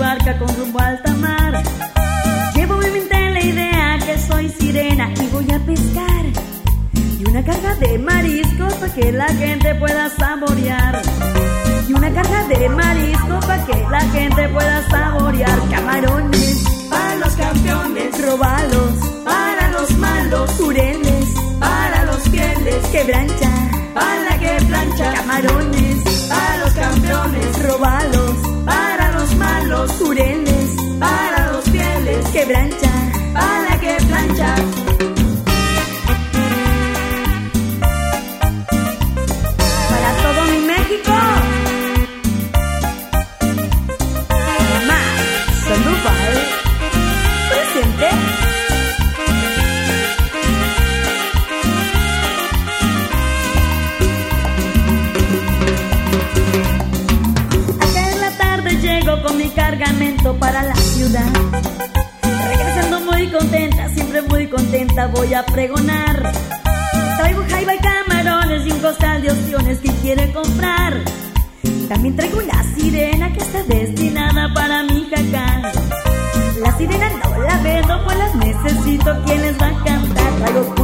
barca con rumbo a alta mar. Llevo en mi mente la idea que soy sirena y voy a pescar, y una carga de mariscos para que la gente pueda saborear. Y una carga de mariscos para que la gente pueda saborear. Camarones para los campeones, robalos para los malos, jureles para los fieles, quebrancha para la que plancha. Camarones para los campeones, robalos para los malos, jureles para los fieles, quebrancha para la que plancha. Para todo mi México. Más Sandoval presente. Acá en la tarde llego con mi cargamento para la ciudad. Regresando muy contenta, siempre muy contenta, voy a pregonar. Traigo jaiba y camarones y un costal de opciones que quiere comprar. También traigo una sirena que está destinada para mi jacal. La sirena no la vendo, pues las necesito, ¿quién les va a cantar? Traigo